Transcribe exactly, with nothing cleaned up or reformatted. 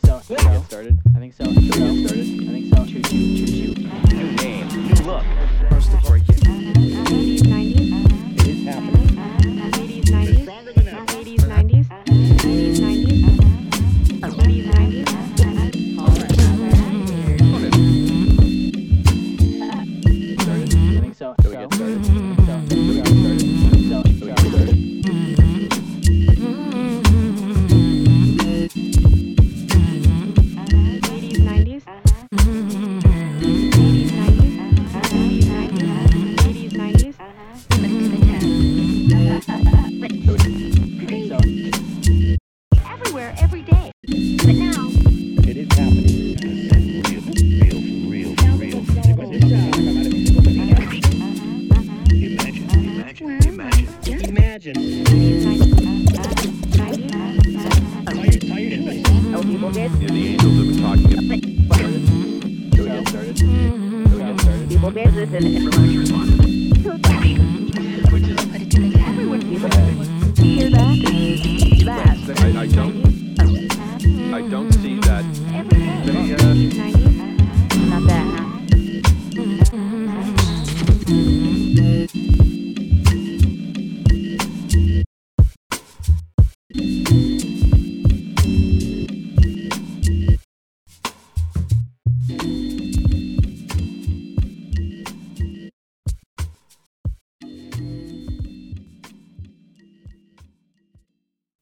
so. Should we get started? I think so. Should we get started? I think so. Choo choo choo choo. New name, new look. First of break it. eighties, nineties. It is happening. eighties, nineties. Stronger than ever. eighties, nineties. eighties, nineties. eighties, nineties. Started? I think so. Should we get started? I think so. Should we get started? I think so. Should we get started? eighties, nineties. eighties, nineties. eighties, nineties. eighties, nineties. I think so. Everywhere, every day. But now, It is happening. Real, real, real, real. Imagine, imagine, imagine. Imagine. eighties, nineties. nineties. Tired, tired, and Oh, people did. Yeah, the angels have been talking about Should we get started? Should we get started? People did this and everyone people hear that. That. I, I don't I don't